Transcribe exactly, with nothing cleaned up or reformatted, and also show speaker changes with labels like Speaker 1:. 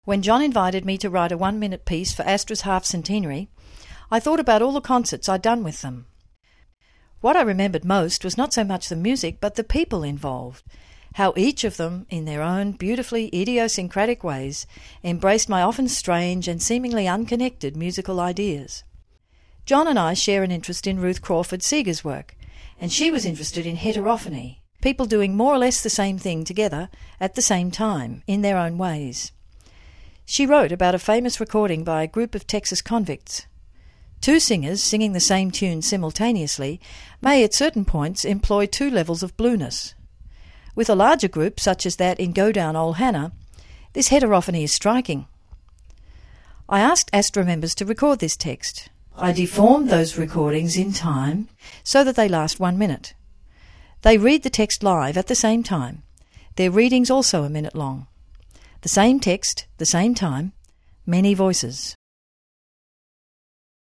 Speaker 1: When John invited me to write a one-minute piece for Astra's half-centenary, I thought about all the concerts I'd done with them. What I remembered most was not so much the music, but the people involved, how each of them, in their own beautifully idiosyncratic ways, embraced my often strange and seemingly unconnected musical ideas. John and I share an interest in Ruth Crawford Seeger's work, and she was interested in heterophony, people doing more or less the same thing together at the same time, in their own ways. She wrote about a famous recording by a group of Texas convicts. Two singers singing the same tune simultaneously may at certain points employ two levels of blueness. With a larger group, such as that in Go Down Old Hannah, this heterophony is striking. I asked Astra members to record this text. I deformed those recordings in time so that they last one minute. They read the text live at the same time. Their reading's also a minute long. The same text, the same time, many voices.